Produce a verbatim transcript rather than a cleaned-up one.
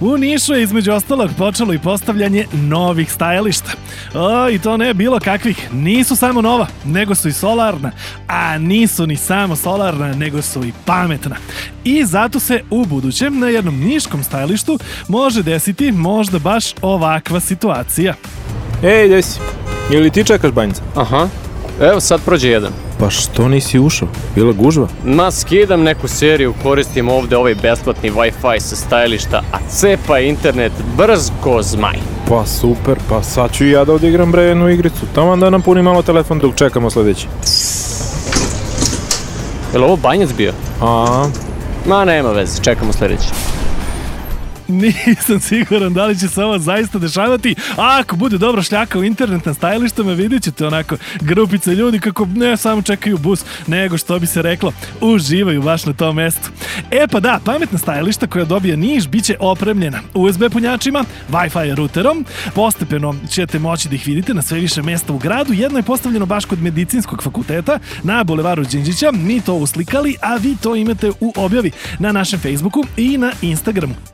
U Nišu je između ostalog počelo i postavljanje novih stajališta. O, i to ne bilo kakvih, nisu samo nova, nego su i solarna, a nisu ni samo solarna, nego su i pametna. I zato se u budućem na jednom niškom stajalištu može desiti možda baš ovakva situacija. Ej, gdje si? Ili ti čekaš, Banjica? Aha, evo sad prođe jedan. Pa što nisi ušao? Bila gužva? Ma, skidam neku seriju, koristim ovde ovaj besplatni Wi-Fi sa stajališta, a cepa internet brz ko zmaj. Pa super, pa sad ću i ja da odigram bre jednu igricu. Tamo da napuni malo telefon dok čekamo sljedeći. Je li ovo Banjac bio? A? Ma, nema veze, čekamo sljedeći. Nisam siguran da li će se ovo zaista dešavati, a ako bude dobro šljaka u internet na stajalištama, vidjet ćete onako grupice ljudi kako ne samo čekaju bus, nego što bi se reklo, uživaju baš na tom mestu. E pa da, pametna stajališta koja dobija Niš bit će opremljena U S B punjačima, Wi-Fi ruterom, postepeno ćete moći da ih vidite na sve više mesta u gradu. Jedno je postavljeno baš kod medicinskog fakulteta na Bulevaru Đinđića, mi to uslikali, a vi to imate u objavi na našem Facebooku i na Instagramu.